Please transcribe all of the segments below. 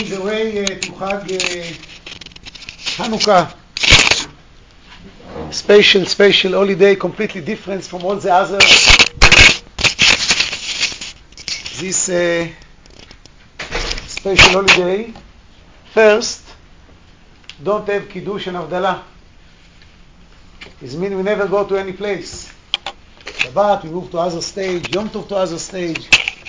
the way to Chag Hanukkah. Special holiday, completely different from all the other. This special holiday, first, don't have Kiddush and Havdalah. It means we never go to any place. Shabbat, we move to other stage, Yom Tov to other stage.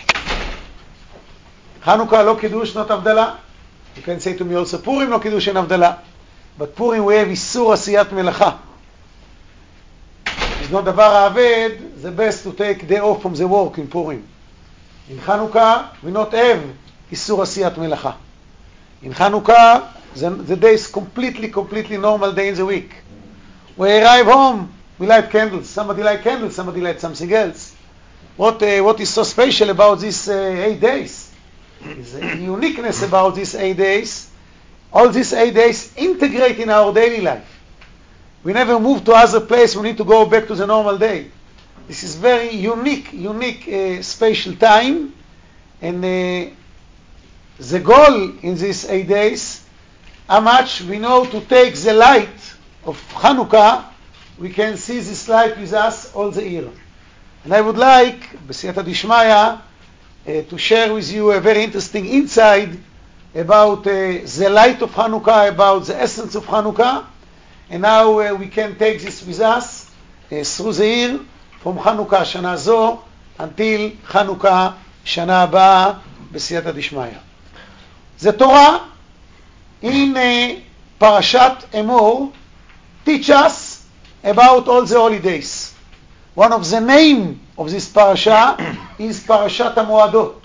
Hanukkah, no Kiddush, not Havdalah. You can say to me also, Purim, no Kiddush and Havdalah. But Purim, we have Isur Asiyat Melacha. It's not Davar Aved, the best to take day off from the work in Purim. In Hanukkah, we not have Isur Asiyat Melacha. In Hanukkah, the day is completely normal day in the week. We arrive home, we light candles. Somebody light candles, somebody light something else. What is so special about these 8 days? Is a uniqueness about these 8 days. All these 8 days integrate in our daily life. We never move to other place. We need to go back to the normal day. This is very unique special time. And the goal in these 8 days, how much we know to take the light of Hanukkah, we can see this light with us all the year. And I would like, B'siyata Dishmaya, to share with you a very interesting insight about the light of Hanukkah, about the essence of Hanukkah, and how we can take this with us through the year, from Hanukkah Shana Zo until Hanukkah Shana Abba, B'siyata Dishmaya. The Torah in Parashat Emor teach us about all the holidays. One of the name of this parasha is Parashat HaMoadot.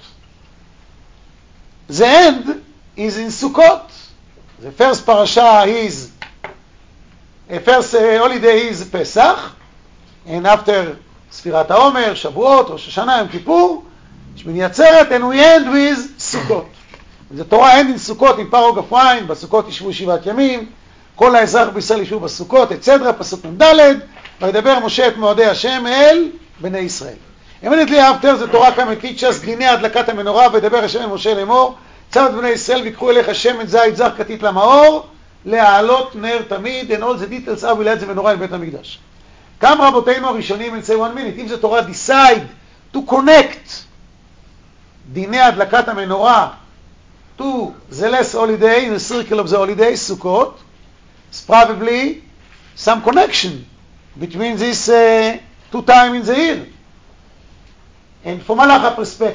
The end is in Sukkot. The first parasha is, first holiday is Pesach, and after Sfirat HaOmer, Shavuot, Rosh Hashanah, Yom Kippur, Shmini Atzeret, and we end with Sukkot. The Torah ends in Sukkot in paragraph 1, בסוכות ישבו 7 ימים, כל האזרח בישראל ישבו בסוכות, etc. פסוק מ"ד, וידבר משה את מועדי השם אל בני ישראל. Immediately after, the Torah come and teach us דיני הדלקת המנורה, וידבר השם אל משה לאמור, צו את בני ישראל ויקחו אליך שמן זית זך כתית למאור, להעלות נר תמיד, and all the details how we light the menorah in בית המקדש. גם רבותינו הראשונים and say 1 minute, if the Torah decide to connect דיני הדלקת המנורה to the last holiday, in the circle of the holidays, Sukkot, it's probably some connection between these 2 times in the year. And from Halacha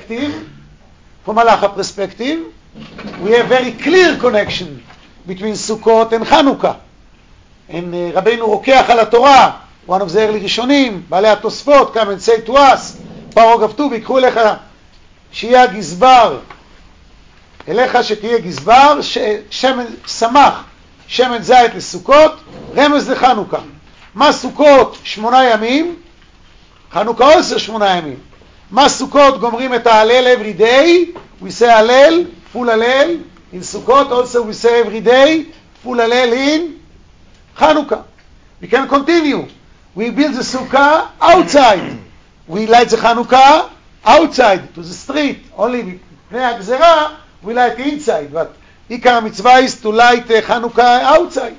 perspective, we have very clear connection between Sukkot and Hanukkah. And Rabbeinu Rokeach al Torah, one of the early Rishonim, בעלי התוספות, come and say to us, paragraph 2, ויקחו אליך שיהיה גזבר, אליך שתהיה גזבר, שמן שמח, שמן זית לסוכות, רמז לחנוכה. מה סוכות? 8 ימים, חנוכה also 8 ימים. מה סוכות? גומרים את ההלל every day, we say הלל, full הלל, in סוכות also we say every day, full הלל in חנוכה. We can continue. We build the sukkah outside. We light the Hanukkah outside, to the street. Only מפני הגזרה, we light inside, but עיקר המצווה is to light Hanukkah outside.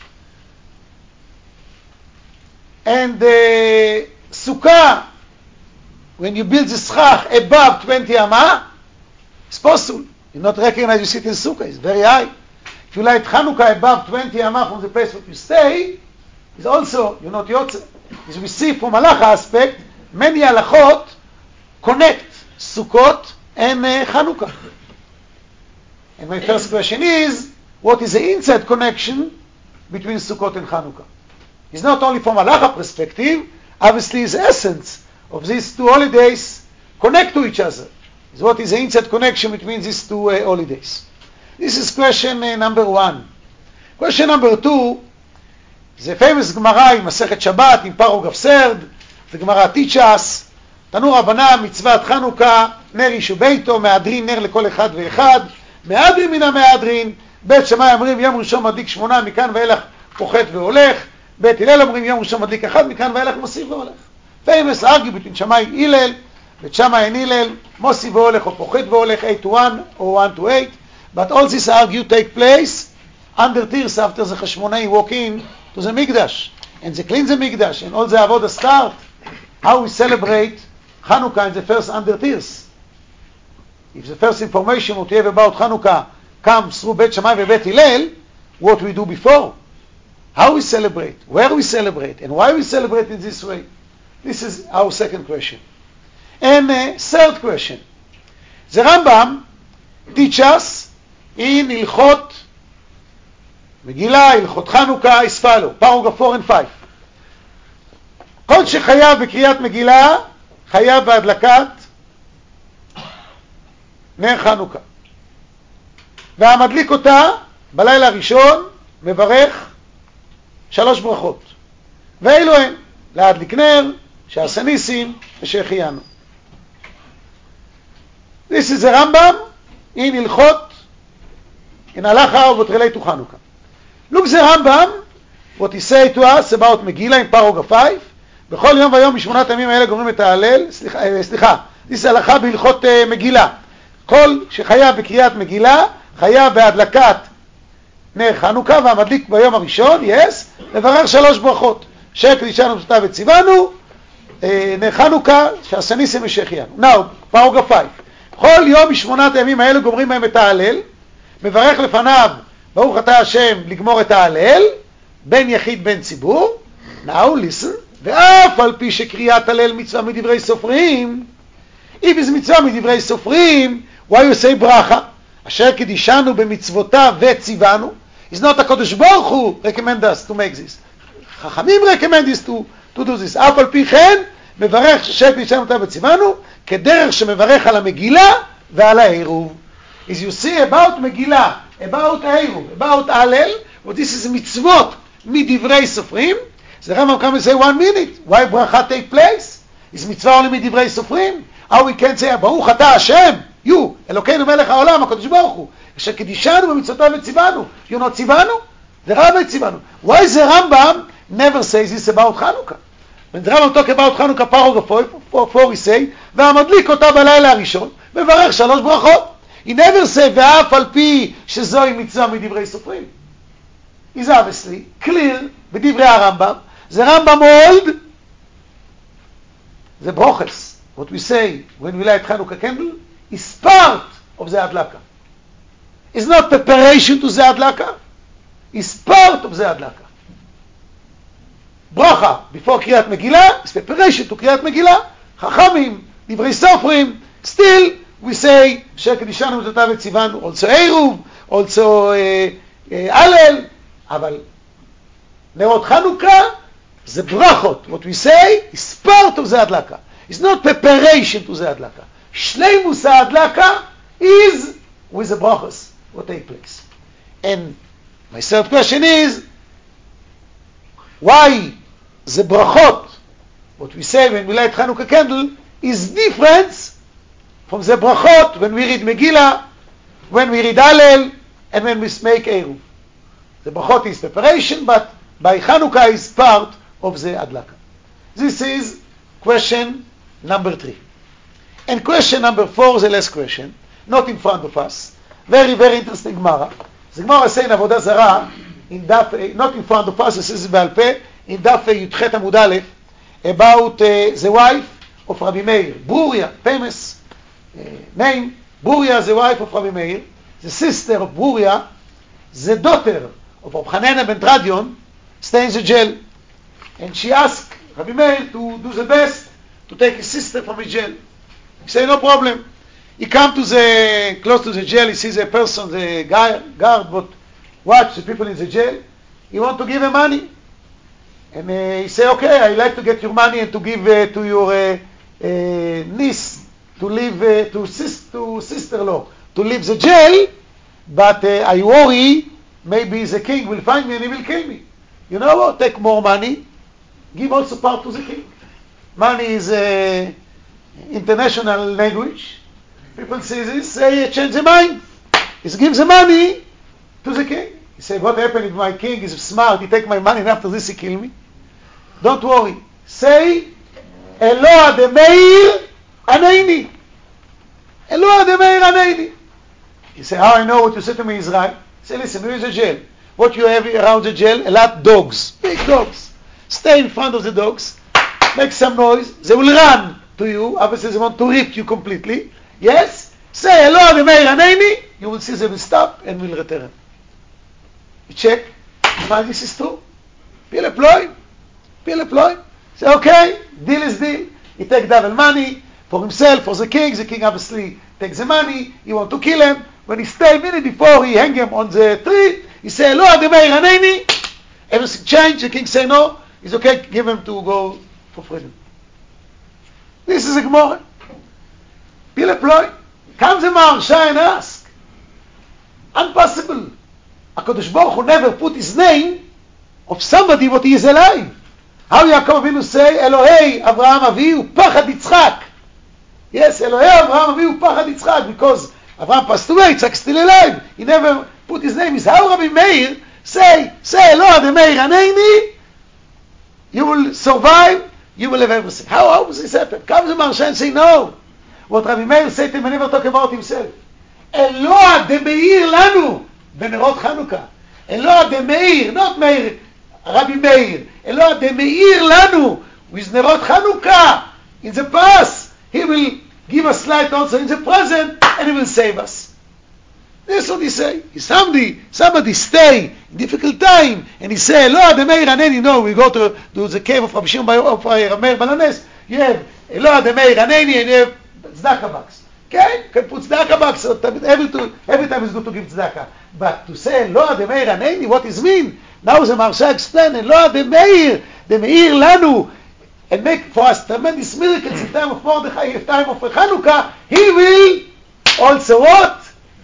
And the sukkah, when you build the schach above 20 amma, it's possible. You not recognize you sit in sukkah, it's very high. If you light Hanukkah above 20 amma from the place where you stay, it's also, you're not yotze. As we see from halacha aspect, many halachot connect Sukkot and Hanukkah. And my first question is, what is the inside connection between Sukkot and Hanukkah? It's not only from halacha perspective, obviously the essence of these 2 holidays connect to each other. Is what is the inside connection between these 2 holidays? This is question number 1. Question number 2, the famous Gemara in Masechet Shabbat, in paragraph 3, the Gemara teach us, תנו רבנן מצוות חנוכה, נר איש וביתו, מהדרין נר לכל אחד ואחד, מהדרין מן המהדרין, בית שמאי אומרים יום ראשון מדליק 8, מכאן ואילך פוחת והולך, בית הלל אומרים יום ראשון מדליק 1, מכאן ואילך מוסיף והולך. famous argument between שמאי הלל, בית שמאי and הלל, מוסיף והולך או פוחת והולך, 8 to 1 or 1 to 8, But all this argue take place under Tirs after the Hashmonai walk in to the Mikdash. And they clean the Mikdash. And all the Avodah start. How we celebrate Hanukkah in the first under Tirs. If the first information what we have about Hanukkah comes through Bet Shammai and Bet Hillel, what we do before? How we celebrate? Where we celebrate? And why we celebrate in this way? This is our second question. And third question. The Rambam teaches us in Ilchot Megillah, Ilchot Chanukah, is follow, paragraph 4 and 5. כל שחייב בקריאת מגילה, חייב בהדלקת נר חנוכה. והמדליק אותה בלילה הראשון מברך 3 ברכות. ואלו הן, להדליק נר, שעשה ניסים ושהחיינו. This is the Rambam in Ilchot, in Halacha of what relate to Hanukkah. Look the Rambam, what he say to us about Megillah in paragraph 5. בכל יום ויום משמונת הימים האלה גומרים את ההלל, סליחה, this is הלכה בהלכות מגילה. כל שחייב בקריאת מגילה, חייב בהדלקת נר חנוכה, והמדליק ביום הראשון, לברך 3 ברכות. שקדישנו מצוותיו וציוונו, נר חנוכה, שעשה ניסים ושהחיינו. Now, paragraph 5. בכל יום משמונת הימים האלה גומרים בהם את ההלל, מברך לפניו, ברוך אתה השם, לגמור את ההלל, בין יחיד בין ציבור. Now, listen. ואף על פי שקריאת הלל מצווה מדברי סופרים, if is מצווה מדברי סופרים, why you say ברכה? אשר קדישנו במצוותיו וציוונו, is not הקדוש ברוך הוא recommend us to make this. חכמים recommend us to do this. אף על פי כן, מברך אשר קדישנו אותה וציוונו, כדרך שמברך על המגילה ועל העירוב. As you see about מגילה, about העירוב, about הלל, what this is מצוות מדברי סופרים, the Rambam come and say 1 minute. Why bracha take place? Is mitzvah only מדברי סופרים? How we can say, ברוך אתה השם, you, אלוקינו מלך העולם, הקדוש ברוך הוא, אשר קדישנו במצוותיו וציוונו. You not ציוונו? The Rabbi ציוונו. Why the Rambam never says this about Hanukkah? When the Rambam talk about Hanukkah, paragraph 4, he say, והמדליק אותה בלילה הראשון, מברך 3 ברכות. He never say, ואף על פי שזוהי מצווה מדברי סופרים. Is obviously clear בדברי הרמב"ם. The Rambam hold the brochas, what we say when we light Hanukkah candle, is part of the Adlaka. It's not preparation to the Adlaka, it's part of the Adlaka. Bracha before Kriyat Megillah is preparation to Kriyat Megillah. Chachamim, Divrei Sofrim, still we say Shekadishanu Zatav Tzivanu, also Eruv, also Alel, אבל נרות Hanukkah, the brachot, what we say, is part of the Adlaka. It's not preparation to the Adlaka. Shleimus Adlaka is with the brachos, what take place. And my third question is, why the brachot, what we say when we light Hanukkah candle, is different from the brachot when we read Megillah, when we read Hallel, and when we make Eruv. The brachot is preparation, but by Hanukkah is part of the Adlaka. This is question number 3. And question number 4, the last question, not in front of us. Very, very interesting Gemara. The Gemara saying Avodah Zarah, in Daf, not in front of us, this is Baal Peh, in Daf Yudchet Amud Aleph, about the wife of Rabbi Meir, Bruria, famous name, Bruria, the wife of Rabbi Meir, the sister of Bruria, the daughter of Rabbi Hanina ben Tradion, stay in the jail. And she asked Rabbi Meir to do the best to take his sister from his jail. He said, no problem. He come to the close to the jail, he sees a person, the guard, but watch the people in the jail. He want to give him money. And he say, okay, I like to get your money and to give to your niece to leave, to sister-in-law, to leave the jail, but I worry maybe the king will find me and he will kill me. You know what? Take more money, give also part to the king. Money is international language. People say this, say change the mind. He gives the money to the king. He said, what happened if my king is smart, he take my money and after this he kill me? Don't worry. Say, Eloah de Meir Aneini. Eloah de Meir Aneini. You say, how I know what you said to me is right? Say, listen, here is a jail. What you have around the jail? A lot of dogs. Big dogs. Stay in front of the dogs. Make some noise. They will run to you. Obviously, they want to rip you completely. Yes? Say, hello, Ademei Raneni. You will see they will stop and will return. You check. This is true. Pile ploy. Say, okay, deal is deal. He take double money for himself, for the king. The king obviously takes the money. He want to kill him. When he stay a minute before he hang him on the tree, he say, hello, Ademei Raneni. Everything change. The king say, no. It's okay, give him to go for freedom. This is a Gemara. Pile ploy. Comes a Maharsha and ask. Impossible. HaKadosh Baruch Hu never put his name of somebody what he is alive. How Yaakov Avinu say, Elohei Avraham Avihu Pachad Yitzchak. Yes, Elohei Avraham Avihu Pachad Yitzchak, because Avraham passed away, Yitzchak is still alive. He never put his name. Is how Rabbi Meir say, Elo Ademei Raneni, you will survive, you will have everything. How does this happen? Comes a Maharsha and say, no. What Rabbi Meir said to him, never talk about himself. Elo Ademei Lanu, Benerot Chanukah. Elo Ademei, not Meir, Rabbi Meir. Elo Ademei Lanu, with Nerot Chanukah. In the past, he will give us light also in the present, and he will save us. That's what he say. Somebody stay in difficult time, and he say, Elo Ademei Raneni. No, we go to the cave of Rabbi Shimon Meir Balanes. You have Elo Ademei Raneni, and you have tzedakah box. Okay? You can put tzedakah box. Every time it's good to give tzedakah. But to say Elo Ademei Raneni, what does it mean? Now the Maharsha explain Elo Ademei Lanu, and make for us tremendous miracles in time of Mordechai, in time of Chanukah. He will also what?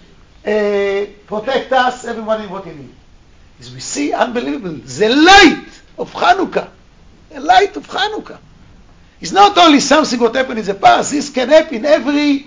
Protect us, everyone in what he needs. As we see, unbelievable, the light of Chanukah. The light of Chanukah. It's not only something what happened in the past. This can happen every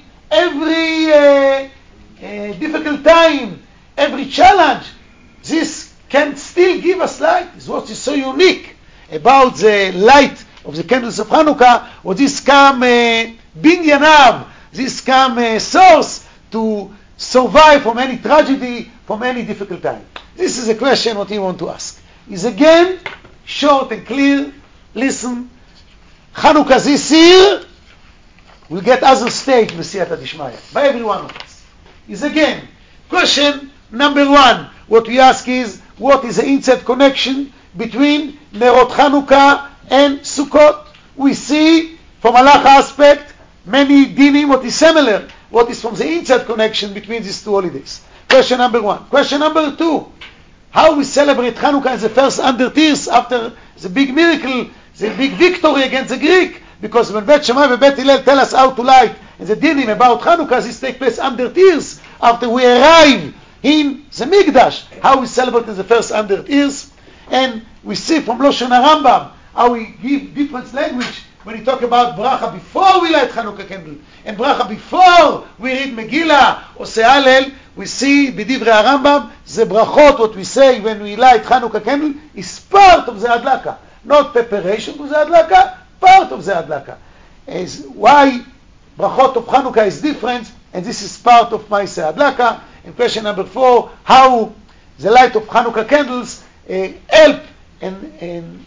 difficult time, every challenge. This can still give us light. It's what is so unique about the light of the candles of Chanukah. Or this come binyanav, this come source to survive from any tragedy, from any difficult time. This is a question what you want to ask. Is again short and clear. Listen, Chanukah this year will get other stage B'siyata Dishmaya by every one of us. Is again question number one. What we ask is, what is the inside connection between Nerot Chanukah and Sukkot? We see from halacha aspect many dinim what is similar. What is from the inside connection between these two holidays? Question number one. Question number two. How we celebrate Chanukah as the first under tears after the big miracle, the big victory against the Greek. Because when Bet Shammai and Bet Hillel tell us how to light and the dinim about Chanukah, this takes place under tears after we arrive in the Mikdash. How we celebrate as the first under tears. And we see from Loshen HaRambam how we give different language when we talk about bracha before we light Chanukah candle and bracha before we read Megillah or say Hallel. We see b'divrei HaRambam the brachot what we say when we light Chanukah candle is part of the adlaka, not preparation to the adlaka, part of the adlaka. Is why brachot of Chanukah is different, and this is part of Ma'aseh adlaka. And question number 4: how the light of Chanukah candles help and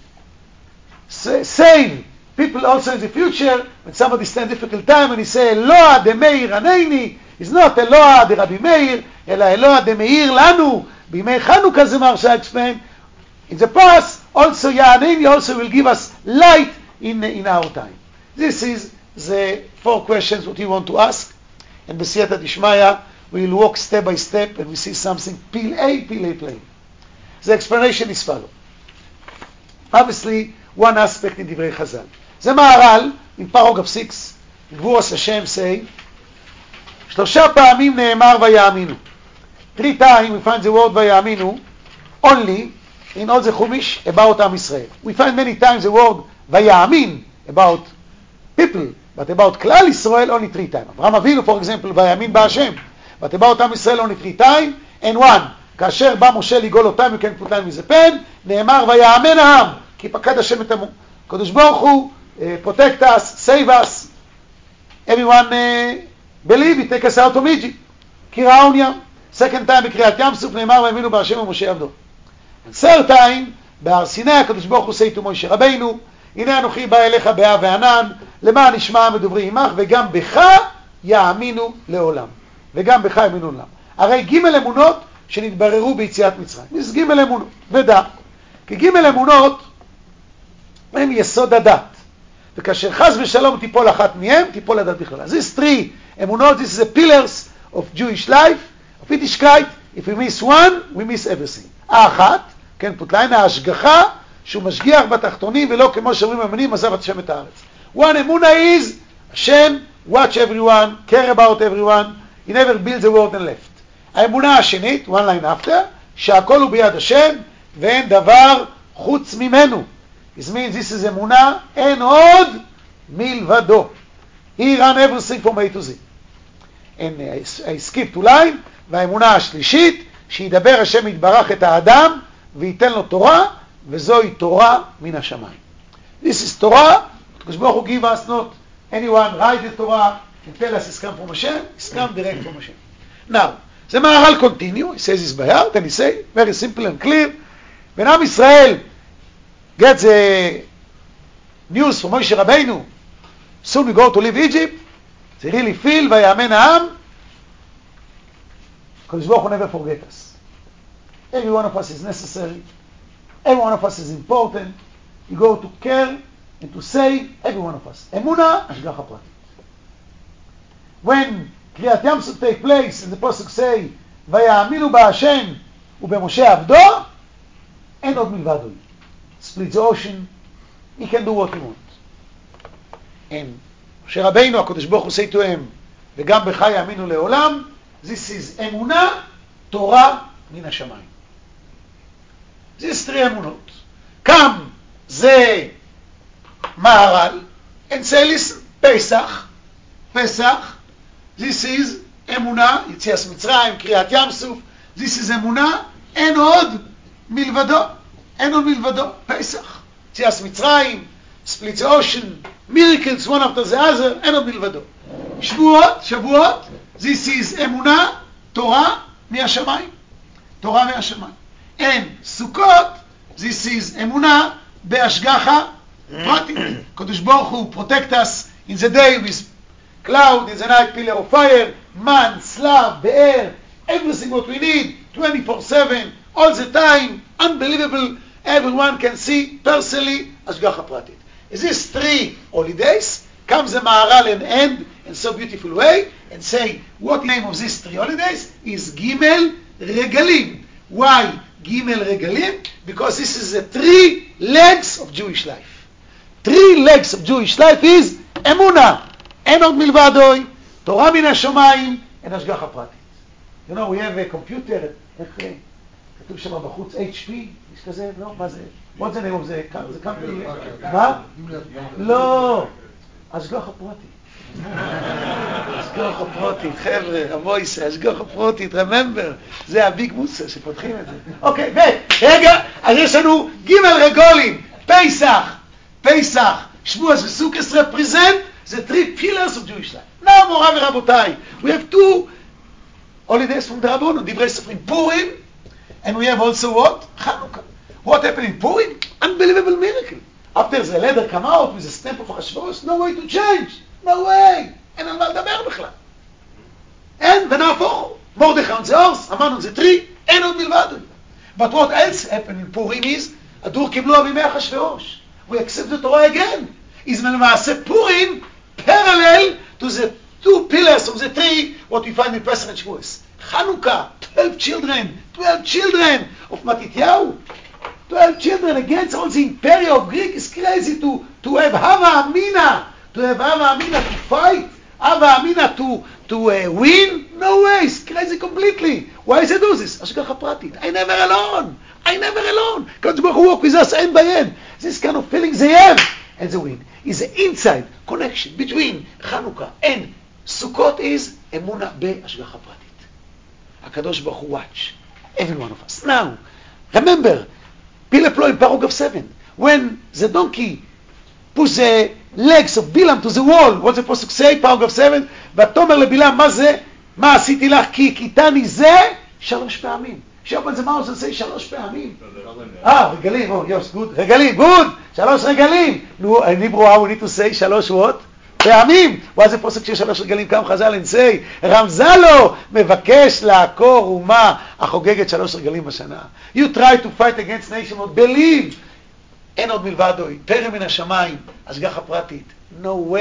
save people also in the future. When somebody stands difficult time and he say Eloah Ademei Raneni, it's not Eloah de Rabbi Meir, ela Eloah Ademei Lanu. B'imei Chanukah, the Maharsha explained, in the past also Ya'aneni also will give us light in our time. This is the 4 questions what we want to ask, and B'siyata Dishmaya we will walk step by step and we see something Pil-A plain. The explanation is follow. Obviously, one aspect in Divrei Chazal. The Maharal, in paragraph 6, Gvuras Hashem say, 3 פעמים נאמר ויאמינו. 3 times we find the word ויאמינו only in all the Chumash about Am Yisrael. We find many times the word ויאמין about people, but about Klal Yisrael only 3 times. Avraham Avinu, for example, ויאמין בהשם. But about Am Yisrael only 3 times, and 1. כאשר בא משה לגאול אותם, you can put them with a pen, נאמר ויאמן העם, כי פקד השם את עמו. הקדוש ברוך הוא, protect us, save us. Everyone believe it, take us out of Egypt. כי ראון ים. Second time בקריאת ים סוף נאמר והאמינו בהשם ומשה עבדו. And third time, בהר סיני הקדוש ברוך הוא say to משה רבינו, הנה אנוכי בא אליך באב וענן, למען ישמע מדוברי עמך, וגם בך יאמינו לעולם. וגם בך יאמינו לעולם. הרי ג' אמונות שנתבררו ביציאת מצרים. יש ג' אמונות, ודע. כי ג' אמונות הם יסוד הדת. וכאשר חס ושלום תיפול אחת מהם, תיפול הדת בכלל. אז יש 3 אמונות, this is the pillars of Jewish life, of Yiddishkeit. If we miss one, we miss everything. האחת, כן, פוטליין, ההשגחה, שהוא משגיח בתחתונים, ולא כמו שאומרים המנים, עזב את השם את הארץ. One אמונה is, השם, watch everyone, care about everyone, he never builds a world and left. האמונה השנית, one line after, שהכל הוא ביד השם, ואין דבר חוץ ממנו. This means this is אמונה, אין עוד מלבדו. He run everything from A to Z. And I skipped to line, והאמונה השלישית, שידבר השם יתברך את האדם, וייתן לו תורה, וזוהי תורה מן השמיים. This is Torah, because Baruch Hu give us not anyone write the Torah and tell us it's come from Hashem, it's come direct from Hashem. Now, the Maharal continue, he says this by heart, and he say, very simple and clear, when Am Israel gets the news from Moshe Rabbeinu, soon we go to leave Egypt, they really feel, Vayamen Ha'am, because Baruch Hu never forget us. Every one of us is necessary, every one of us is important, you go to care and to save every one of us. Emuna, Ashgacha Pratit. When Kriyat Yam Suf take place, and the Pasuk say, Vayaminu ba'Hashem u'b'Moshe Avdo, אין עוד מלבדו. Split the ocean, he can do what he wants. And משה רבינו, הקדוש ברוך הוא say to him, וגם בך יאמינו לעולם, this is אמונה, תורה מן השמיים. This is 3 אמונות. קם זה מהר"ל, and say, listen, פסח, this is אמונה, יציאת מצרים, קריאת ים סוף, this is אמונה, אין עוד מלבדו, פסח, יציאת מצרים, split the ocean, miracles one after the other, אין עוד מלבדו. שבועות, this is אמונה, תורה מהשמיים. אין סוכות, this is אמונה בהשגחה פרטית. קדוש ברוך הוא protect us in the day with cloud, in the night pillar of fire, man, slav, be'er, everything what we need, 24/7, all the time, unbelievable, everyone can see personally, השגחה פרטית. Is this 3 holidays? Comes the Maharal and end in so beautiful way and say, what name of these 3 holidays is Gimel Regalim. Why Gimel Regalim? Because this is the 3 legs of Jewish life. 3 legs of Jewish life is Emunah, אין עוד מלבדוי, תורה מן השמיים, אין השגחה פרטית. You know, we have a computer, כתוב שם בחוץ HP, יש כזה, לא? מה זה? What's the name of the company? מה? לא, השגחה פרטית. השגחה פרטית, חבר'ה, המויסה, השגחה פרטית, remember, זה הביג מוסר שפותחים את זה. אוקיי, רגע, אז יש לנו ג' רגולים, פסח, שבועס וסוכס represent the 3 pillars of Jewish life. Now, מורה ורבותיי, we have 2 holidays from the Rabbanon, דברי סופרים, Purim, and we have also what? Hanukkah. What happened in Purim? Unbelievable miracle. After the leather come out with the stamp of Achashverosh, no way to change. No way. אין על מה לדבר בכלל. אין, ונהפוך. מרדכי on the horse, Haman on the tree, אין עוד מלבד. But what else happened in Purim is, הדור קיבלו בימי אחשוורוש. We accept the Torah again. is למעשה Purim parallel to the 2 pillars of the 3, what we find in Pesach and Shavuos. Hanukkah, 12 children of Matityahu. 12 children against all the imperium of Greek is crazy to have Hava Amina, to fight, Hava Amina to win. No way, it's crazy completely. Why is it do this? Ashgacha pratit. I never alone. God Baruch Hu walk with us end by end. This kind of feeling they have, and the win is the inside connection between Hanukkah and Sukkot is Emunah be'ashgacha pratit. HaKadosh Baruch Hu watch every one of us. Now, remember, Pileplo in paragraph 7, when the donkey push the legs of Bilam to the wall, what's the supposed to say? paragraph 7, ותאמר לבלעם, מה זה? מה עשיתי לך? כי הכיתני זה 3 פעמים. Open the mouth and say 3 פעמים. רגלים, yes, good. רגלים, good. 3 רגלים. נו, in Hebrew, how we need to say 3 what? פעמים. ואז זה פוסק של 3 רגלים, כמה חז"ל and say, רמזלו מבקש לעקור אומה החוגגת 3 רגלים בשנה. You try to fight against nation, not believe. אין עוד מלבדו, תרם מן השמיים, השגחה פרטית. No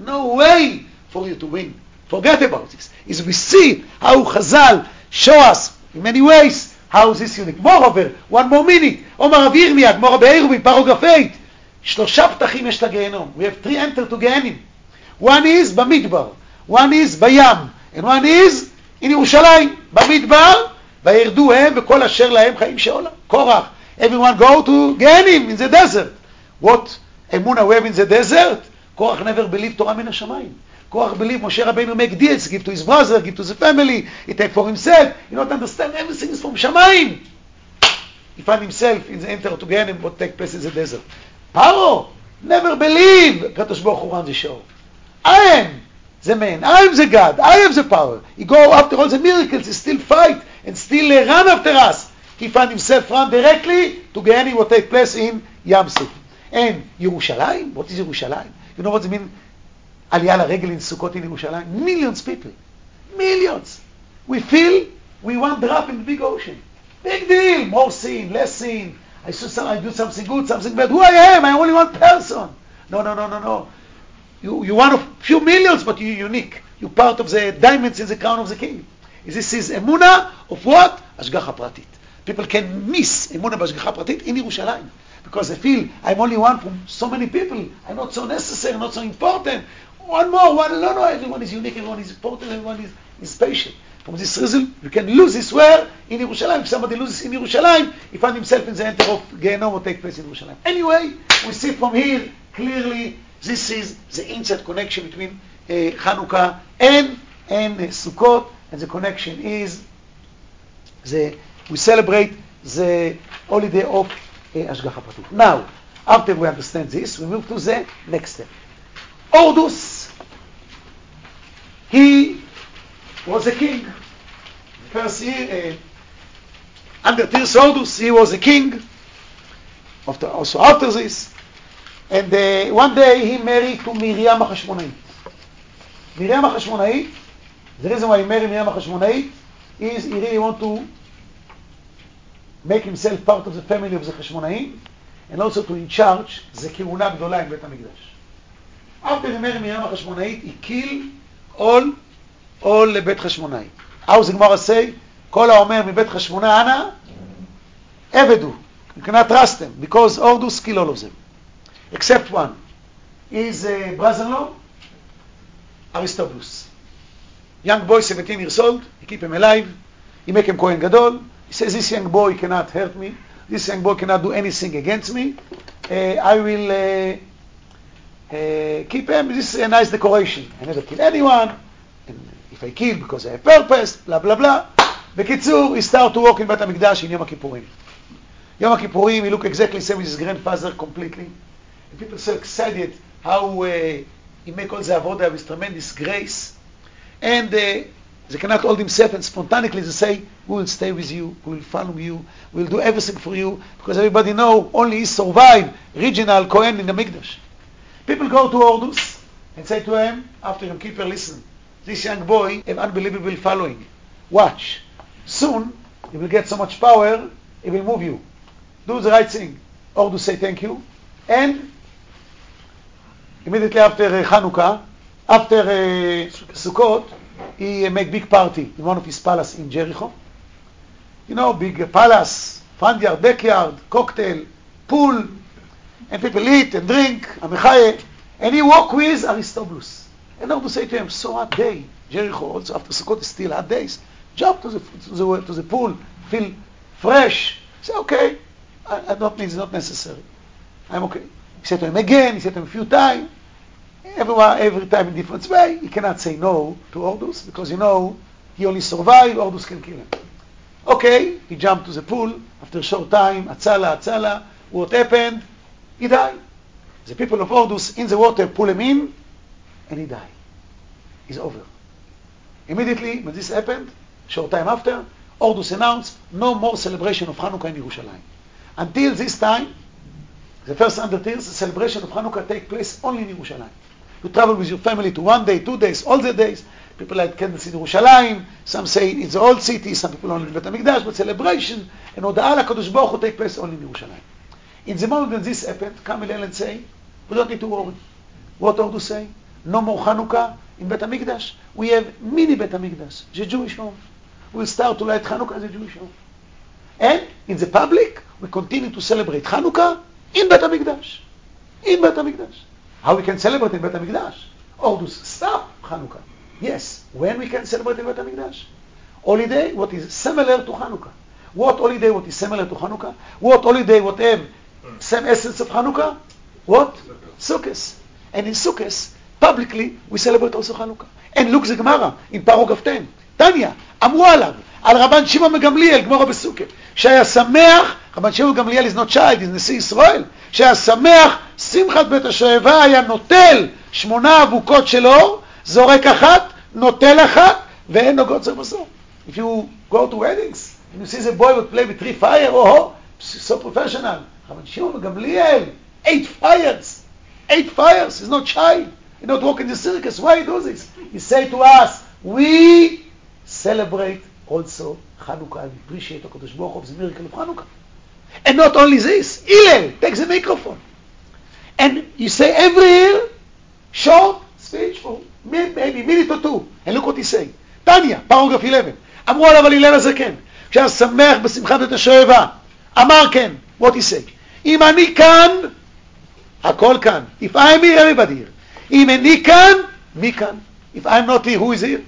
way for you to win. Forget about this. Is we see how Chazal show us in many ways how is this unique. Moreover, one more minute. אומר רב ירמיה, גמרא בעירובין, פרוגרף 8. 3 פתחים יש לגיהנום. We have 3 enter to גיהנים. One is במדבר, one is בים, and one is in ירושלים. במדבר, וירדו הם וכל אשר להם חיים שאולה. קורח. Everyone go to גיהנים in the desert. What אמונה we have in the desert? קורח never believed תורה מן השמיים. Korach believe Moshe Rabbeinu make deals, give to his brother, give to the family, he take for himself. You don't understand, everything is from Shamayim. He find himself in the enter to Gehenim, what take place in the desert. Paro never believe Kadosh Baruch Hu runs the show. I am the man, I am the God, I have the power. He go after all the miracles, he still fight and still run after us. He find himself run directly to Gehenim, what take place in Yam Suf. And Yerushalayim, what is Yerushalayim? You know what it means? עלייה לרגל in Sukkot in ירושלים. Millions people. Millions. We feel we one drop in the big ocean. Big deal. More sin, less sin. I do something good, something bad. Who I am? I'm only one person. No. You one of few millions, but you're unique. You're part of the diamonds in the crown of the king. This is אמונה of what? השגחה פרטית. People can miss אמונה בהשגחה פרטית in ירושלים. Because they feel I'm only one from so many people. I'm not so necessary, not so important. One more, no, everyone is unique, everyone is important, everyone is special. From this reason, you can lose this where? In Yerushalayim. If somebody loses in Yerushalayim, he finds himself in the enter of Gehenom what take place in Yerushalayim. Anyway, we see from here clearly this is the inside connection between Chanukah and Sukkot, and the connection is we celebrate the holiday of Ashgacha Pratit. Now, after we understand this, we move to the next step. Ordus, he was a king. First year, under Tirsa Ordus, he was a king. Also after this, and one day he married to Miriam HaChashmonait. Miriam HaChashmonait, the reason why he married Miriam HaChashmonait is he really want to make himself part of the family of the Chashmonaim, and also to in charge the כהונה גדולה in בית המקדש. After he married Miriam HaChashmonait, he killed all לבית חשמונאי. How the Gemara say? כל האומר מבית חשמונאי אנא, עבד הוא. You cannot trust them, because Ordus kill all of them. Except one. His brother-in-law, Aristobulus. Young boy, 17 years old, he keep him alive, he make him Kohen Gadol. He says, this young boy cannot hurt me, this young boy cannot do anything against me, I will keep him, this is a nice decoration. I never kill anyone, and if I kill because I have purpose, blah blah blah. בקיצור, he start to walk in בית המקדש in יום הכיפורים. יום הכיפורים, he look exactly the same with his grandfather completely. And people so excited how he make all the avodah with tremendous grace. And they cannot hold himself, and spontaneously they say, we will stay with you, we will follow you, we will do everything for you, because everybody know only he survived regional Kohen in the Mikdash. People go to Ordus and say to him, after Yom Kippur, listen, this young boy have unbelievable following. Watch. Soon, he will get so much power, he will move you. Do the right thing. Ordus say thank you. And immediately after Chanukah, after Sukkot, he make big party in one of his palace in Jericho. You know, big palace, front yard, backyard, cocktail, pool, and people eat and drink, amechaye, and he walk with Aristobulus. And Ordus say to him, so hot day, Jericho, also after Sukkot is still hot days, jump to the pool, feel fresh. Say, okay, I don't need, it's not necessary. I'm okay. He said to him again, he said to him a few times, every time in different way. He cannot say no to Ordus, because you know, he only survived, Ordus can kill him. Okay, he jumped to the pool, after a short time, Atzala, what happened? He died. The people of Ordus in the water pull him in, and he died. It's over. Immediately, when this happened, short time after, Ordus announced no more celebration of Hanukkah in Yerushalayim. Until this time, the first 100 years, the celebration of Hanukkah take place only in Yerushalayim. You travel with your family to 1 day, 2 days, all the days. People like candles in Yerushalayim. Some say it's the old city. Some people only in Bet HaMikdash. But celebration and Hoda'ah LaKadosh Baruch Hu take place only in Yerushalayim. In the moment when this happened, come Hillel and say, we don't need to worry. What Ordus say? No more Hanukkah in Bet HaMikdash. We have mini Bet HaMikdash, the Jewish home. We'll start to light Hanukkah as a Jewish home. And in the public, we continue to celebrate Hanukkah in Bet HaMikdash. In Bet HaMikdash. How we can celebrate in Bet HaMikdash? Ordus stop Hanukkah. Yes, when we can celebrate in Bet HaMikdash? Holiday, what is similar to Hanukkah. What holiday, what is similar to Hanukkah? What holiday, what have same essence of Hanukkah? What? Sukkot. And in Sukkot, publicly, we celebrate also Hanukkah. And look the Gemara, in paragraph 10. Tanya, אמרו עליו, על רבן שמעון מגמליאל, גמרא בסוכות, שהיה שמח, רבן שמעון מגמליאל is not child, is נשיא ישראל, שהיה שמח, שמחת בית השואבה היה נוטל 8 אבוקות של אור, זורק אחת, נוטל אחת, ואין נוגעות זה בזו. If you go to weddings, and you see the boy would play with 3 fire, oh, so professional. רבן שמעון מגמליאל, 8 fires, 8 fires, he's not child, he not walk in the circus. Why he do this? He say to us, we celebrate also Hanukkah and appreciate HaKadosh Baruch Hu of the miracle of Hanukkah. And not only this, Hillel takes the microphone. And you say every year, short speech for maybe minute or 2. And look what he say. Tanya, paragraph 11. אמרו עליו על הלל הזקן, כשהיה שמח בשמחת בית השואבה, אמר כן, what he say. אם אני כאן, הכל כאן. If I'm here, everybody here. אם אני כאן, מי כאן? If I'm not here, who is here?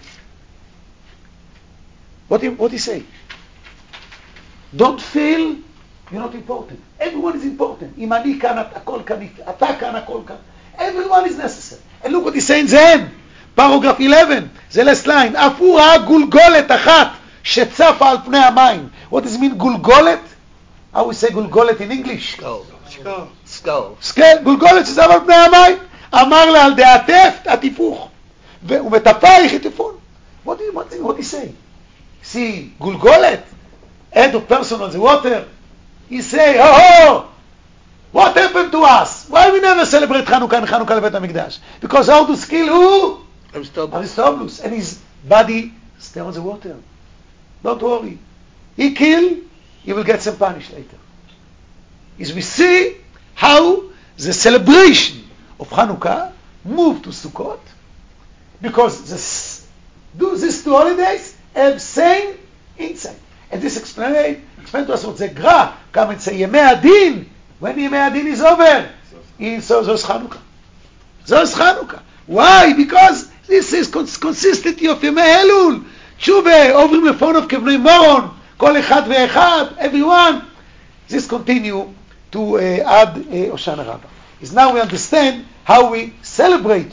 What he say? Don't feel you're not important. Everyone is important. אם אני כאן, הכל כאן. אתה כאן, הכל כאן. Everyone is necessary. And look what he say in the end. Paragraph 11. זה last line. אף הוא ראה גולגולת אחת שצפה על פני המים. What does it mean גולגולת? How we say גולגולת in English? Skull. גולגולת שצפה על פני המים. אמר לה על דעתך התיפוך. ומטפייך התיפון. What he say? See, גולגולת, head of person on the water, he say, oh, what happened to us? Why we never celebrate Hanukkah and Hanukkah לבית המקדש? Because how to kill who? Aristobulus. And his body stay on the water. Don't worry. He kill, he will get some punish later. Is we see how the celebration of Hanukkah moved to Sukkot, because these 2 holidays have same insight. And this explain to us what the Gra come and say ימי הדין. When ימי הדין is over, so is Hanukkah. So is Hanukkah. Why? Because this is consistency of ימי אלול. תשובה, עוברים לפוניו כבני מורון, כל אחד ואחד, everyone. This continue to add Hoshana Rabbah. Is now we understand how we celebrate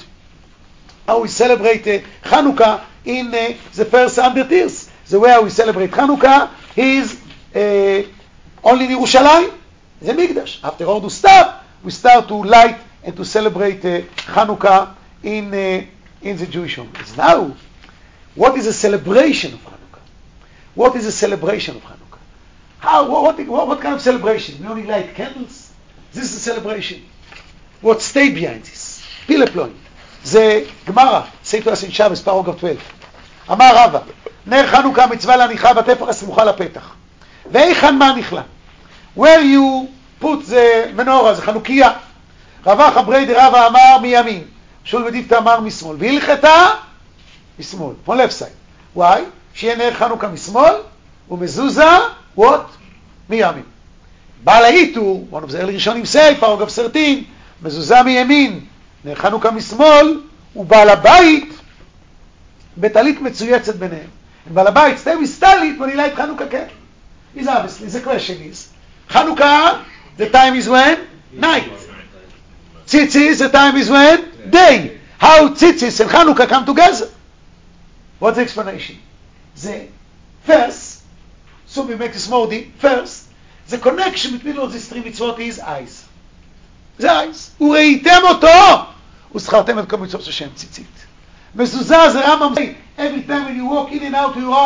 Hanukkah in the first 100 years. The way we celebrate Hanukkah is only in Yerushalayim, the Mikdash. After all to stop, we start to light and to celebrate Hanukkah in the Jewish home. It's now, what is a celebration of Hanukkah? What is a celebration of Hanukkah? What kind of celebration? We only light candles? This is a celebration. What stayed behind this? Pileploin. זה גמרא, say to us in Shabbos, paragraph 12. אמר רבא, נר חנוכה מצווה להניחה בתפר הסמוכה לפתח. והיכן מה נכלה? Where you put the menorah, זה חנוכיה. רבא חברי דרבא אמר מימין, שול ודיבתא אמר משמאל, והלכתה משמאל, on left side. Why? שיהיה נר חנוכה משמאל, ומזוזה, what? מימין. בעל העיטור, one of the early ראשונים say, paragraph 13, מזוזה מימין, נר חנוכה משמאל, ובעל הבית בטלית מצויצת ביניהם. And בעל הבית stay with talit when he light Hanukkah candle. Is obviously, the question is, Hanukkah, the time is when? Night. Tzitzis, the time is when? Day. How tzitzis and Hanukkah come together? What's the explanation? The first, so we make this more deep, first, the connection between all these 3 mitzvot is eyes. The eyes. וראיתם אותו, וזכרתם את כל מצוות השם ציצית. מזוזה זה רמב"ם. Every time when you walk in and out to your house,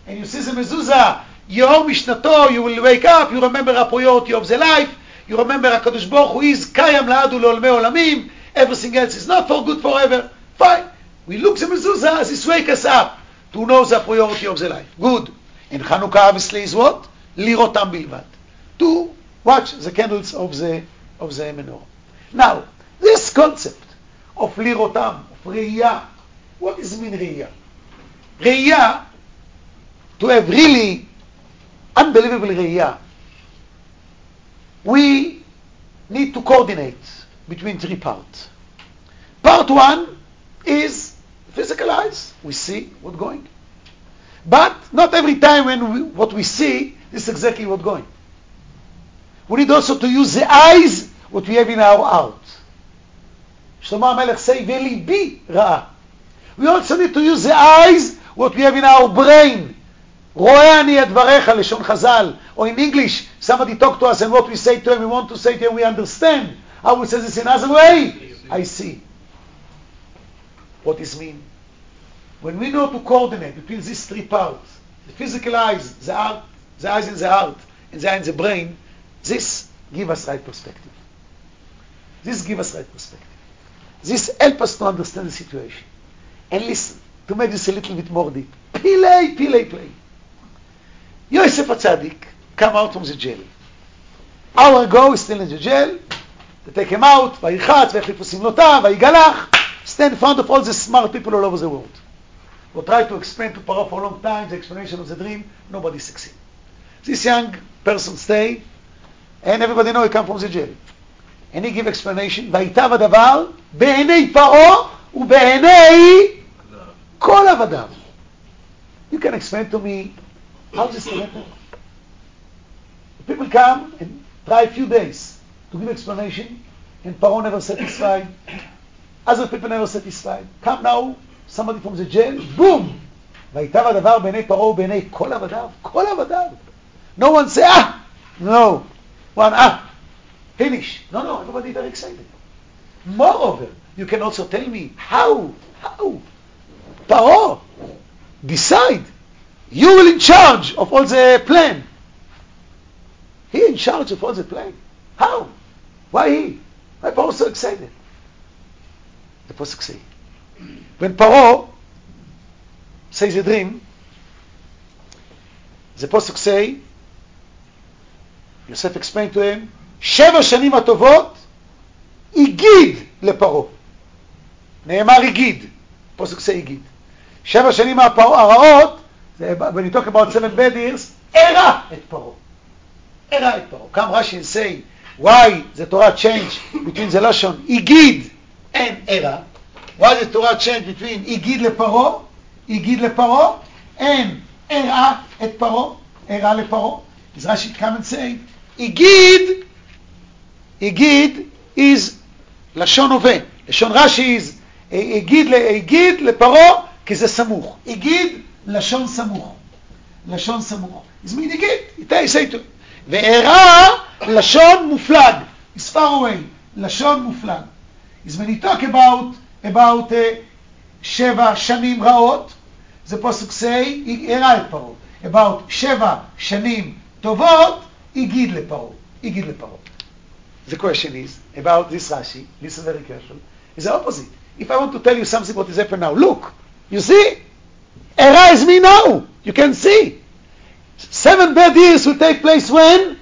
and you see the mezuzah, your mishnato, you will wake up, you remember a priority of the life, you remember HaKadosh Baruch Hu is Kayam La'adu Le'olmei Olamim, everything else is not for good forever. Fine. We look the mezuzah as it wake us up to know the priority of the life. Good. And Chanukah obviously is what? Lirotam bilvad. To watch the candles of the menorah. Now, this concept of lirotam, of reiyah, what does it mean reiyah? Reiyah, to have really unbelievable reiyah, we need to coordinate between three parts. Part one is physical eyes. We see what's going. But not every time what we see is exactly what's going. We need also to use the eyes, what we have in our heart. Shlomo HaMelech say, "Velibi ra'a." We also need to use the eyes, what we have in our brain. Ro'eh ani et dvarecha, leshon Chazal. Or in English, somebody talk to us and what we say to him, we want to say to him, we understand. How we say this in another way? I see. What does it mean? When we know to coordinate between these three parts, the physical eyes, the heart, the eyes in the heart, and the eye in the brain, this give us right perspective. This give us right perspective. This help us to understand the situation. And listen, to make this a little bit more deep. Pilei. Yosef HaTzadik come out from the jail. Hour ago, he's still in the jail. They take him out, vayichatz, vayachlifu simlotav, vayigalach, stand in front of all the smart people all over the world. Who try to explain to Paro for a long time the explanation of the dream, nobody succeeds. This young person stay, and everybody know he come from the jail. And he give explanation, vayitav hadavar, be'enei Paro, ube'enei kol avadav. You can explain to me how this can happen? People come and try a few days to give explanation, and Paro never satisfied. Other people never satisfied. Come now, somebody from the jail, boom! vayitav hadavar be'enei Paro ube'enei kol avadav. Kol avadav. No one say, no. One, finish. No, everybody very excited. Moreover, you can also tell me how Paro decide you will in charge of all the plan. He in charge of all the plan. How? Why he? Why Paro so excited? The Pasuk say, when Paro says a dream, the Pasuk say, Yosef explained to him, 7 שנים הטובות, הגיד לפרעה. נאמר הגיד. פסוק say הגיד. 7 שנים הרעות, when you talk about 7 bad years, הרע את פרעה. הרע את פרעה. Come Rashi and say, why the Torah changed between the Lashon הגיד and הרע? Why the Torah changed between הגיד לפרעה, and הרע את פרעה, הרע לפרעה? Is Rashi come and say, Igid is לשון הווה. לשון רש"י is הגיד לפרעה כי זה סמוך. הגיד לשון סמוך. לשון סמוך. It means הגיד. He say to him. והרע לשון מופלג. Is far away. לשון מופלג. Is when he talk about 7 שנים רעות, זה פסוק say, הרע את פרעה. About 7 שנים טובות, הגיד לפרעה. The question is about this Rashi. Listen very careful. It's the opposite. If I want to tell you something what is happening now, look, you see? Era is me now. You can see. 7 bad years will take place when?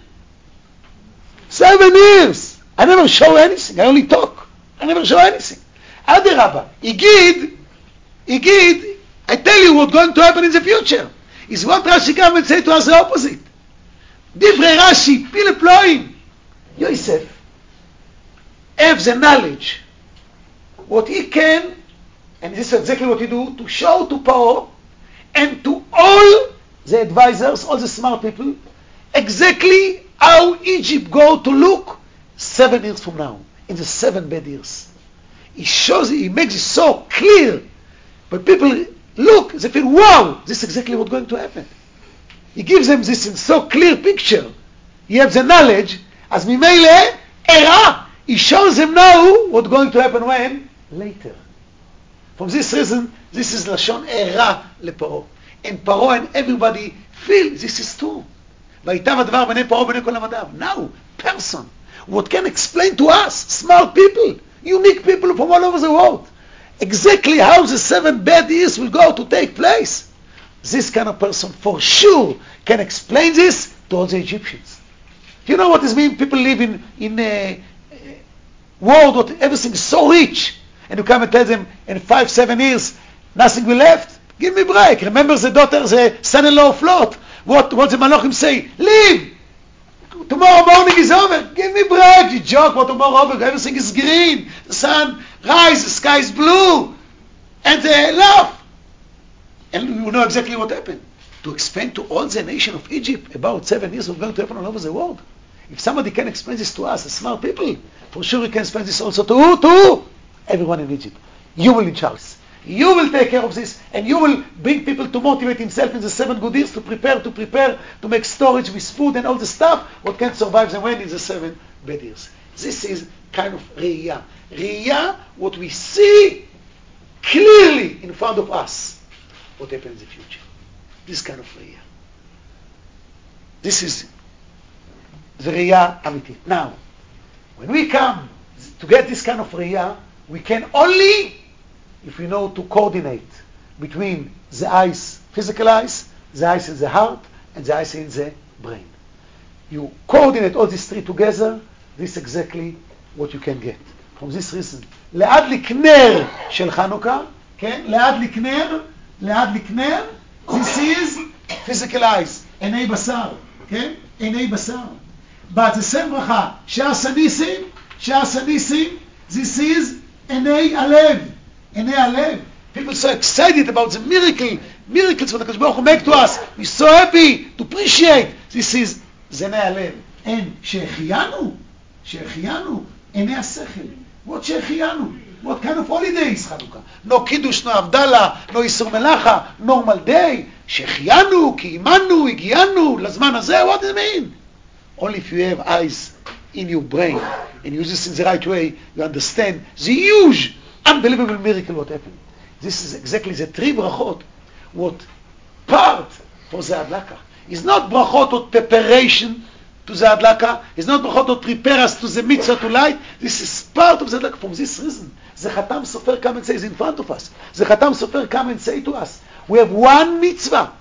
7 years. I never show anything. I only talk. I never show anything. Adirabba. Igid, I tell you what's going to happen in the future. Is what Rashi come and say to us the opposite. Divrei Rashi, pile ploim. Yosef have the knowledge what he can, and this is exactly what he do, to show to Paro and to all the advisors, all the smart people, exactly how Egypt go to look 7 years from now, in the 7 bad years. He makes it so clear, but people look, they feel, wow, this is exactly what's going to happen. He gives them this in so clear picture. He has the knowledge, as Mimele, Era, he shows them now what's going to happen when? Later. From this reason, this is Lashon Era leParo. And Paro and everybody feel this is true. ויטב הדבר בעיני פרעה ובעיני כל עבדיו. Now, person, what can explain to us, smart people, unique people from all over the world, exactly how the 7 bad years will go to take place. This kind of person for sure can explain this to all the Egyptians. You know what this means? People live in a world where everything is so rich, and you come and tell them in 5-7 years nothing will left. Give me a break. Remember the son-in-law of Lot. What the Malachim say? Leave. Tomorrow morning is over. Give me a break. You joke. What tomorrow over? Everything is green. The sun rises. The sky is blue. And they laugh. And we know exactly what happened. To explain to all the nation of Egypt about 7 years of going to happen all over the world. If somebody can explain this to us, the smart people, for sure we can explain this also to everyone in Egypt. You will in charge. You will take care of this, and you will bring people to motivate himself in the 7 good years to prepare, to make storage with food and all the stuff, what can survive them when in the 7 bad years. This is kind of Re'iyah. Re'iyah, what we see clearly in front of us, what happens in the future. This kind of Re'iyah. This is the Re'iyah Amiti. Now, when we come to get this kind of Re'iyah, we can only if we know to coordinate between the eyes, physical eyes, the eyes in the heart, and the eyes in the brain. You coordinate all these 3 together, this is exactly what you can get. From this reason, להדליק נר של חנוכה, כן? להדליק נר, this is physical eyes, עיני בשר, כן? עיני בשר. But the same ברכה, שעשה ניסים, this is עיני הלב. People so excited about the miracles that the Baruch Hu make to us. We're so happy to appreciate. This is Zenei Alev. And Shehechiyanu, Enei HaSechel. What Shehechiyanu? What kind of holiday is Chanukah? No Kiddush, no Avdallah, no Isur Melacha, normal day. Shehechiyanu, Kiimanu, Higiyanu, Lazman Hazeh. What does it mean? Only if you have eyes in your brain and use this in the right way, you understand the huge unbelievable miracle what happened. This is exactly the 3 brachot, what part for the Adlaka. It's not brachot of preparation to the Adlaka. It's not brachot of prepare us to the mitzvah to light. This is part of the Adlaka. For this reason, the Khatam Sofer come and say is in front of us. The Khatam Sofer come and say to us, we have one mitzvah.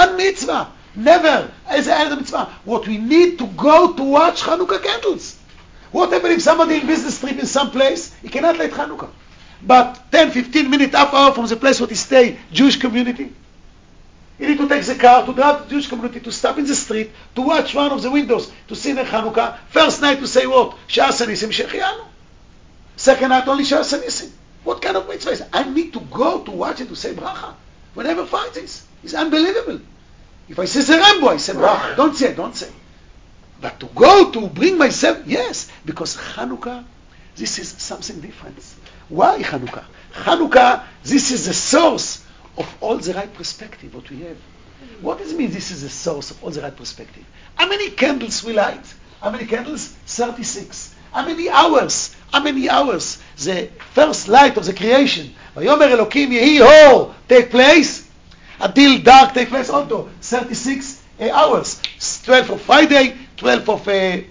Never as a mitzvah. What we need to go to watch Chanukah candles. What happens if somebody in business trip in some place, he cannot light Chanukah? But 10, 15 minutes, half hour from the place where he stay, Jewish community. You need to take the car to drive to the Jewish community, to stop in the street, to watch one of the windows, to see the Chanukah. First night to say what? Sha'as Nisim Shehechiyanu. Second night only Sha'as Nisim. What kind of mitzvah is it? I need to go to watch it to say bracha. We never find this. It's unbelievable. If I say Zerembo, I say bracha. Don't say. But to go to bring myself, yes, because Chanukah, this is something different. Why Chanukah? Chanukah, this is the source of all the right perspective what we have. What does it mean this is the source of all the right perspective? How many candles we light? How many candles? 36. How many hours? The first light of the creation, Vayomer Elokim Yehi Or, take place until dark take place also 36 hours. 12 of Friday, 12 of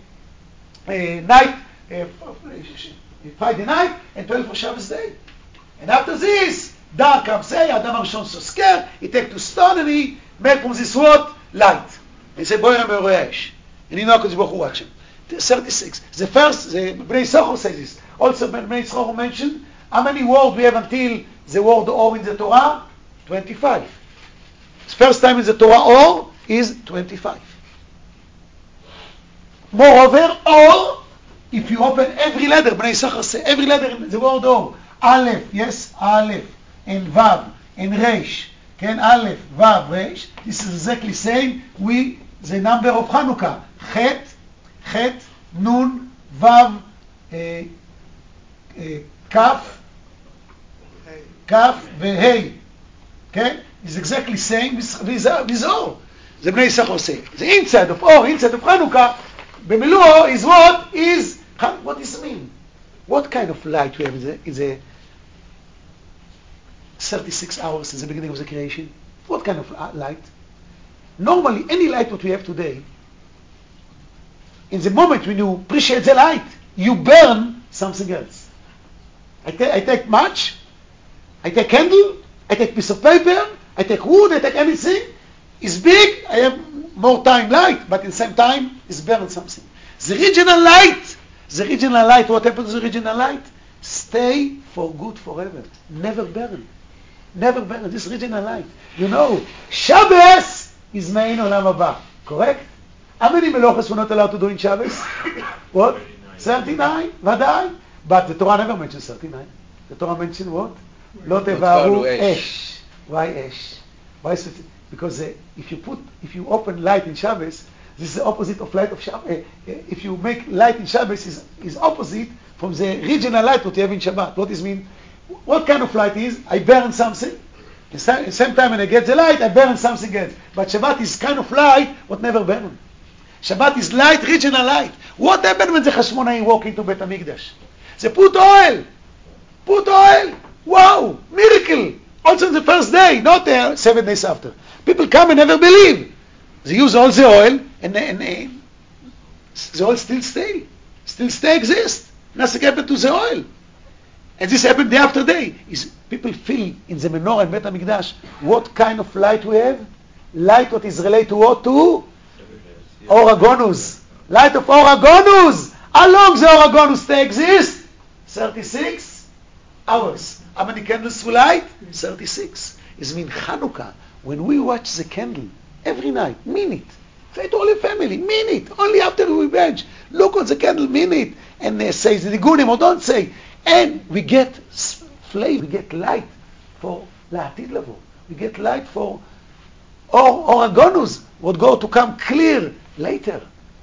night, Friday night, and 12 of Shabbos day. And after this, dark comes, say, Adam Arishon so scared, he take to stone and he make from this what? Light. And he say, Boy Ram Eroyesh. And he know because Baruch Hu watch him. 36. The first, the Bnei Yisachar says this. Also, Bnei Yisachar mentioned how many words we have until the word Or in the Torah? 25. The first time in the Torah Or is 25. Moreover, Or, if you open every letter, Bnei Yisachar say every letter in the word Or, Aleph, yes, Aleph, and Vav, and Reish, can Aleph, Vav, Reish, this is exactly same with the number of Hanukkah, Chet, Nun, Vav, Kaf, Vehei, okay? It's exactly same with Or. The Bnei Yisachar say, the inside of Or, inside of Hanukkah, Bemiluo is what? What does it mean? What kind of light we have in the 36 hours since the beginning of the creation? What kind of light? Normally, any light what we have today, in the moment when you appreciate the light, you burn something else. I take match, I take candle, I take piece of paper, I take wood, I take anything. It's big, I have more time light, but at the same time, it's burning something. The original light, what happens to the original light? Stay for good forever. Never burn. Never burn. This original light. You know, Shabbos is main olam haba. Correct? How many melochas we're not allowed to do in Shabbos? What? 39. Vadai. But the Torah never mentions 39. The Torah mentions what? Lo tevaru esh. Why esh? Why is it? Because if you open light in Shabbos, this is the opposite of light of Shabbos. If you make light in Shabbos, is opposite from the regional light what you have in Shabbat. What does it mean? What kind of light is? I burn something. At the same time when I get the light, I burn something else. But Shabbat is kind of light what never burn. Shabbat is light, regional light. What happened when the Hashmonaim walk into Beit HaMikdash? They put oil. Wow, miracle. Also on the first day, not 7 days after. People come and never believe. They use all the oil, and the oil still stay exist. Nothing happened to the oil. And this happened day after day. People feel in the menorah in Beit HaMikdash what kind of light we have? Light what is related to what? To Or HaGonuz. Light of Or HaGonuz. How long the Or HaGonuz stay exist? 36 hours. How many candles will light? 36. It means Chanukah. When we watch the candle every night, minute. Say to all your family, minute. Only after we bench. Look on the candle, minute. And they say the Nigunim or don't say. And we get flavor. We get light for La'atid Lavo. We get light for Or HaGonuz. What go to come clear later.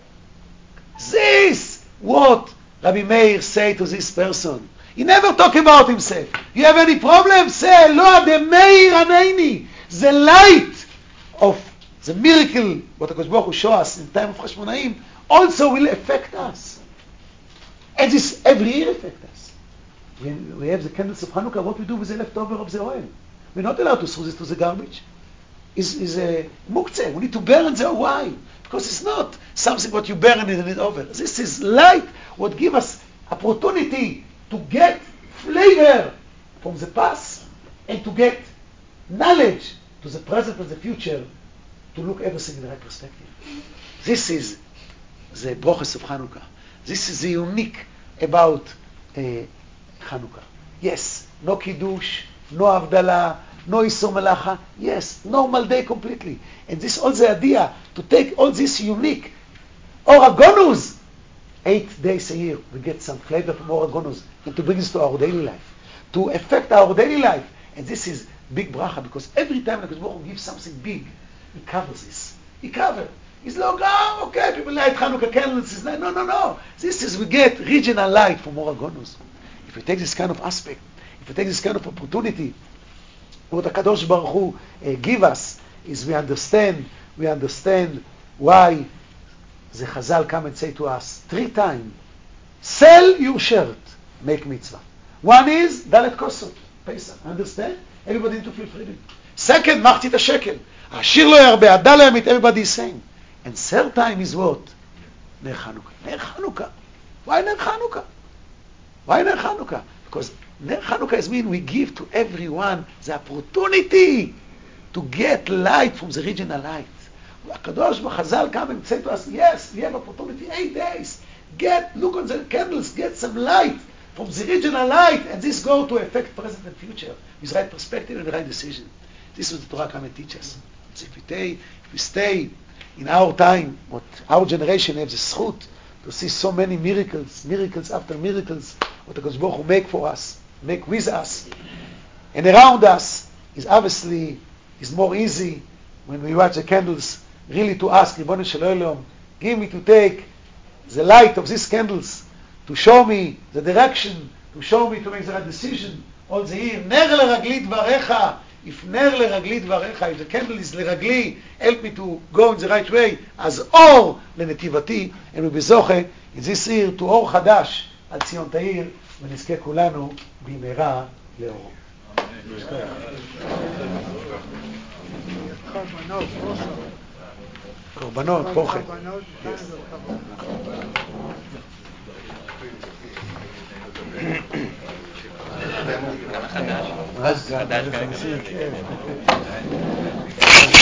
This what Rabbi Meir say to this person. He never talk about himself. You have any problem? Say, Lo de Meir Aneini. The light of the miracle what HaKadosh Baruch Hu show us in time of Hashmonaim also will affect us. And this every year affect us. When we have the candles of Hanukkah, what we do with the leftover of the oil? We're not allowed to throw this to the garbage. Is a muktzeh. We need to burn the why? Because it's not something what you burn and it's over. This is light what give us opportunity to get flavor from the past and to get knowledge to the present and the future to look everything in the right perspective. This is the brochas of Hanukkah. This is the unique about Hanukkah. Yes, no kiddush, no avdala, no isur melacha. Yes, normal day completely. And this all the idea to take all this unique Or HaGonuz 8 days a year. We get some flavor from Or HaGonuz and to bring this to our daily life, to affect our daily life. And this is big bracha because every time HaKadosh Baruch Hu gives something big, he covers this. He covers. He's like, oh, okay, people light Hanukkah candles. No. This is, we get regional light from Or HaGonuz. If we take this kind of aspect, if we take this kind of opportunity, what HaKadosh Baruch Hu give us is we understand why the Chazal come and say to us 3 times, sell your shirt, make mitzvah. One is Dalet Kosot, Pesach. Understand? Everybody need to feel freedom. Second, Machzit HaShekel. Ashir lo yarbe, adal lo yamit, everybody is saying. And third time is what? Ner Chanukah. Ner Chanukah. Why Ner Chanukah? Why Ner Chanukah? Because Ner Chanukah is mean we give to everyone the opportunity to get light from the regional light. HaKadosh Chazal come and say to us, yes, we have opportunity, 8 days. Look on the candles, get some light from the regional light, and this go to affect present and future with right perspective and the right decision. This is what the Torah come and teach us. So if we stay in our time, what our generation has the zchut to see so many miracles after miracles, what HaKadosh Baruch Hu make for us, make with us, and around us, is obviously is more easy when we watch the candles, really to ask, Ribono Shel Olam, give me to take the light of these candles, to show me the direction, to show me to make the right decision, all the year. Ner leragli dvarecha, if ner leragli dvarecha, if the candle is leragli, help me to go in the right way, as or lenetivati, and we be zoche, in this year, to or chadash, על ציון תאיר, ונזכה כולנו במהרה לאורו. קורבנות, פוסח. קורבנות, פוחד. קורבנות, כאן זה קורבנות. גם החדש. חדש, כן.